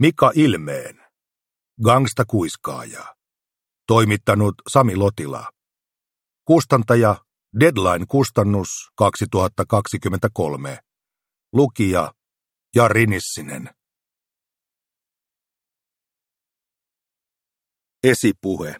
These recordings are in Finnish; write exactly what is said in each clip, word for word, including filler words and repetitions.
Mika Ilmeen. Gangsta-kuiskaaja. Toimittanut Sami Lotila. Kustantaja Deadline-kustannus kaksituhattakaksikymmentäkolme. Lukija Jari Nissinen. Esipuhe.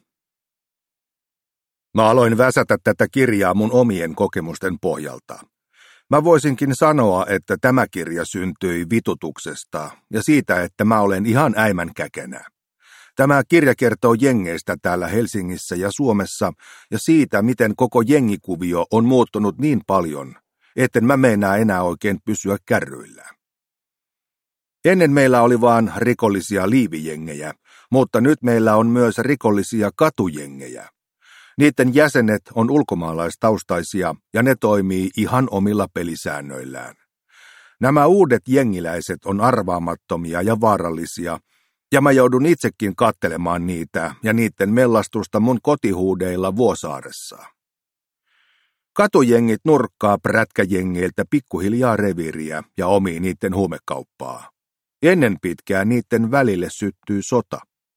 Mä aloin väsätä tätä kirjaa mun omien kokemusten pohjalta. Mä voisinkin sanoa, että tämä kirja syntyi vitutuksesta ja siitä, että mä olen ihan äimän käkenä. Tämä kirja kertoo jengeistä täällä Helsingissä ja Suomessa ja siitä, miten koko jengikuvio on muuttunut niin paljon, etten mä meinaa enää oikein pysyä kärryillä. Ennen meillä oli vaan rikollisia liivijengejä, mutta nyt meillä on myös rikollisia katujengejä. Niiden jäsenet on ulkomaalaistaustaisia ja ne toimii ihan omilla pelisäännöillään. Nämä uudet jengiläiset on arvaamattomia ja vaarallisia, ja mä joudun itsekin kattelemaan niitä ja niiden mellastusta mun kotihuudeilla Vuosaaressa. Katujengit nurkkaa prätkäjengeiltä pikkuhiljaa reviiriä ja omii niiden huumekauppaa. Ennen pitkää niiden välille syttyy sota.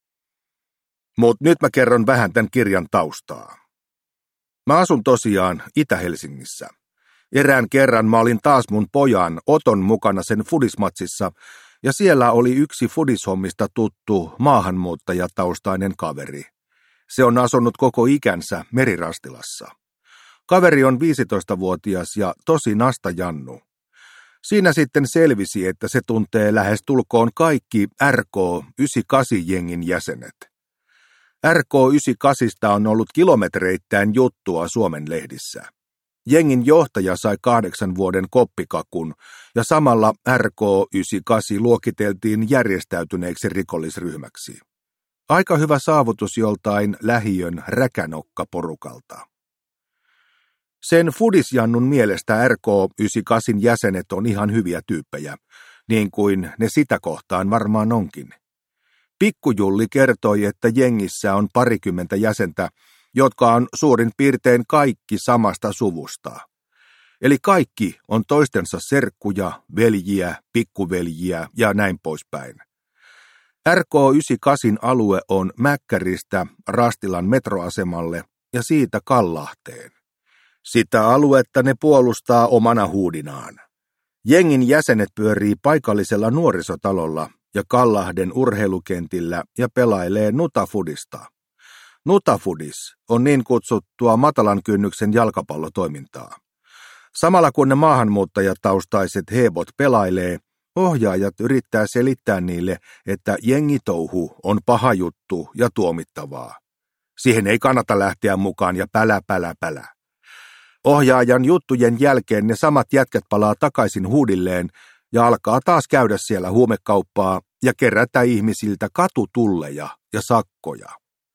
Mut nyt mä kerron vähän tämän kirjan taustaa. Mä asun tosiaan Itä-Helsingissä. Erään kerran mä olin taas mun pojan Oton mukana sen fudismatsissa, ja siellä oli yksi fudishommista tuttu maahanmuuttajataustainen kaveri. Se on asunut koko ikänsä Merirastilassa. Kaveri on viisitoistavuotias ja tosi nasta Jannu. Siinä sitten selvisi, että se tuntee lähes tulkoon kaikki R K yhdeksänkymmentäkahdeksan-jengin jäsenet. R K yhdeksänkymmentäkahdeksan on ollut kilometreittäin juttua Suomen lehdissä. Jengin johtaja sai kahdeksan vuoden koppikakun ja samalla R K yhdeksänkymmentäkahdeksan luokiteltiin järjestäytyneeksi rikollisryhmäksi. Aika hyvä saavutus joltain lähiön räkänokkaporukalta. Sen fudisjannun mielestä R K yhdeksänkymmentäkahdeksan jäsenet on ihan hyviä tyyppejä, niin kuin ne sitä kohtaan varmaan onkin. Pikkujulli kertoi, että jengissä on parikymmentä jäsentä, jotka on suurin piirtein kaikki samasta suvusta. Eli kaikki on toistensa serkkuja, veljiä, pikkuveljiä ja näin poispäin. R K yhdeksänkymmentäkahdeksan alue on Mäkkäristä Rastilan metroasemalle ja siitä Kallahteen. Sitä aluetta ne puolustaa omana huudinaan. Jengin jäsenet pyörii paikallisella nuorisotalolla ja Kallahden urheilukentillä ja pelailee nutafudista. Nutafudis on niin kutsuttua matalan kynnyksen jalkapallotoimintaa. Samalla kun ne maahanmuuttajataustaiset hebot pelailee, ohjaajat yrittää selittää niille, että jengitouhu on paha juttu ja tuomittavaa. Siihen ei kannata lähteä mukaan ja pälä pälä pälä. Ohjaajan juttujen jälkeen ne samat jätkät palaa takaisin huudilleen ja alkaa taas käydä siellä huumekauppaa ja kerätä ihmisiltä katutulleja ja sakkoja.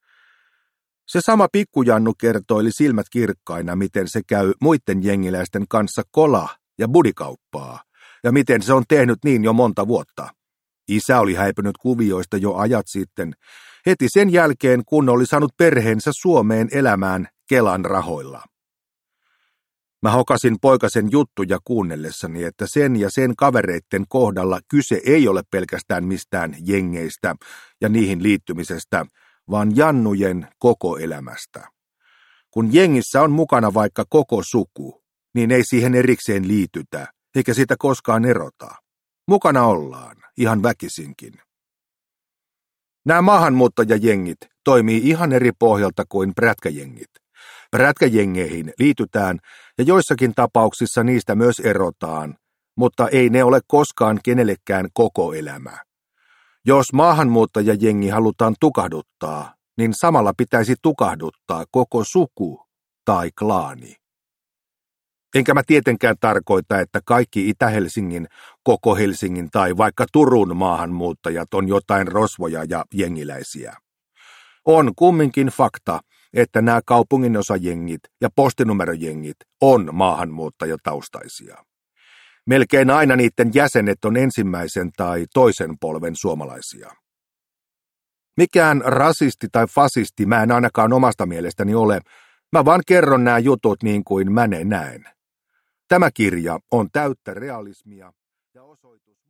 Se sama pikkujannu kertoili silmät kirkkaina, miten se käy muiden jengiläisten kanssa kola- ja budikauppaa, ja miten se on tehnyt niin jo monta vuotta. Isä oli häipynyt kuvioista jo ajat sitten, heti sen jälkeen kun oli saanut perheensä Suomeen elämään Kelan rahoilla. Mä hokasin poikasen juttuja kuunnellessani, että sen ja sen kavereitten kohdalla kyse ei ole pelkästään mistään jengeistä ja niihin liittymisestä, vaan jannujen koko elämästä. Kun jengissä on mukana vaikka koko suku, niin ei siihen erikseen liitytä, eikä sitä koskaan erota. Mukana ollaan, ihan väkisinkin. Nämä maahanmuuttajajengit toimii ihan eri pohjalta kuin prätkäjengit. Prätkäjengeihin liitytään ja joissakin tapauksissa niistä myös erotaan, mutta ei ne ole koskaan kenellekään koko elämä. Jos maahanmuuttajajengi halutaan tukahduttaa, niin samalla pitäisi tukahduttaa koko suku tai klaani. Enkä mä tietenkään tarkoita, että kaikki Itä-Helsingin, koko Helsingin tai vaikka Turun maahanmuuttajat on jotain rosvoja ja jengiläisiä. On kumminkin fakta, että nämä kaupunginosajengit ja postinumerojengit on maahanmuuttajataustaisia. Melkein aina niiden jäsenet on ensimmäisen tai toisen polven suomalaisia. Mikään rasisti tai fasisti mä en ainakaan omasta mielestäni ole, mä vaan kerron nämä jutut niin kuin mä ne näen. Tämä kirja on täyttä realismia ja osoitus